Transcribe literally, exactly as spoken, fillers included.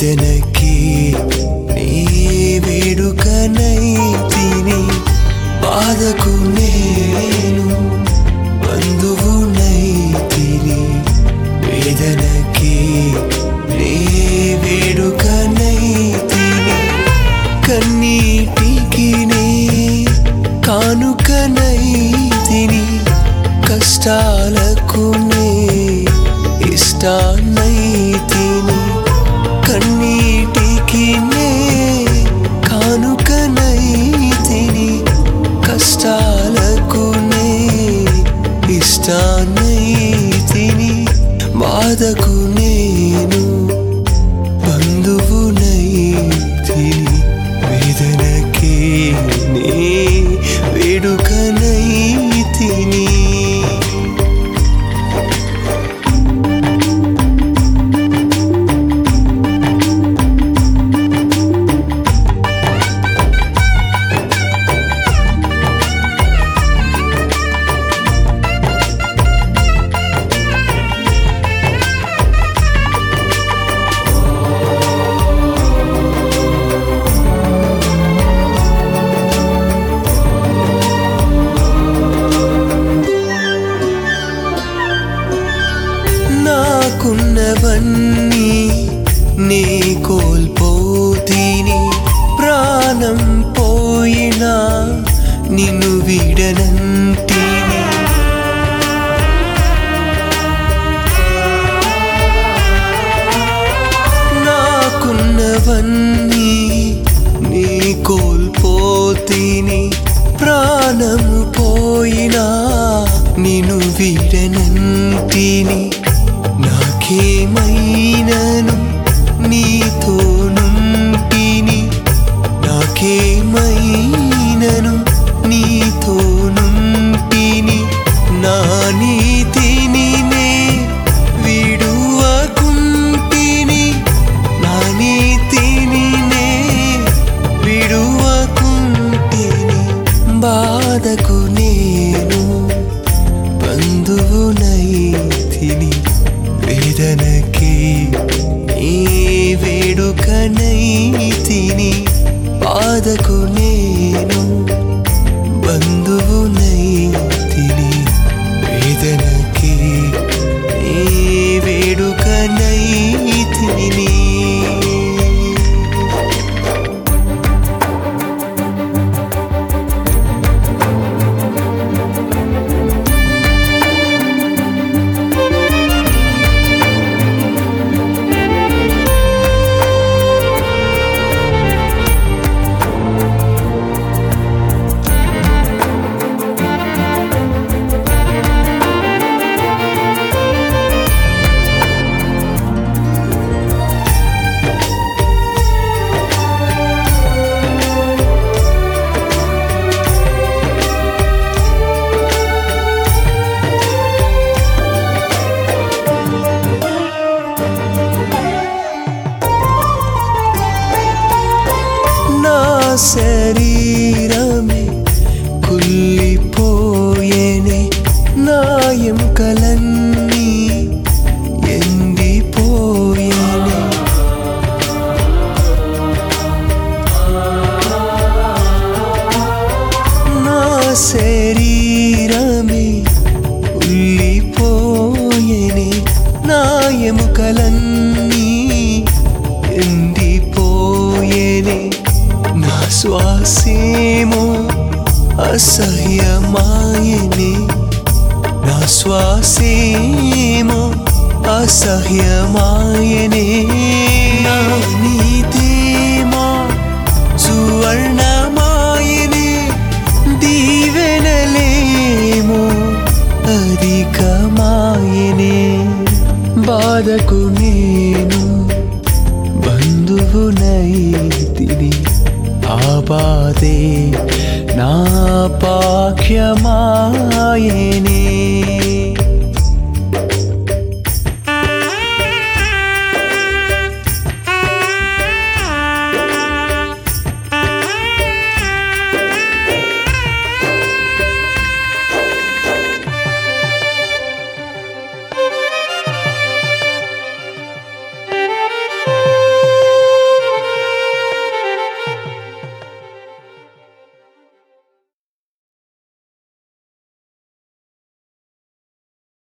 వేదనకి నీ వేడుకనైతిని బాధకు నేను బంధువునైతిని వేదనకి నీ వేడుకనైతిని కన్నీటికి నే కానుకనైతిని కష్టాలకు నే ఇష్టానైతిని కన్నీటికి నే కానుకనైతిని కష్టాలకు నే ఇష్టానైతిని బాధకు నేను బంధువునైతిని వేదనకి నే వేడుకనైతిని నాకున్నవన్నీ నీ కోల్పోతిని ప్రాణం పోయినా నిన్ను వీడనంటిని నాకున్నవన్నీ నీ కోల్పోతిని ప్రాణము పోయినా నిన్ను వీడనంటిని నాకేమైనను నీతో నుంటిని నాకేమైనను నీతో నుంటిని నా నీతిని నే విడువకుంటిని నా నీతిని నే విడువకుంటిని బాధకు నేను బంధువునైతిని వేదనకి నీ వేడుకనైతిని బాధకు నేను బంధువునైతిని వేదనకి నీ వేడుకనైతిని శరీరమే కుళ్ళిపోయేనే నా ఎముకలన్నీ ఎండిపోయేనే నా శరీరమే కుళ్ళిపోయేనే నా ఎముకలన్నీ ఎండిపోయేనే నా శ్వాసేమో అసహ్యమాయనే నా శ్వాసేమో అసహ్యమాయనే నా నీతేమో సువర్ణమాయనే దీవెనలేమో అధికమాయనే బాధకు నేను బంధువునైతిని ఆ బాధే నా పాఖ్యమాయనే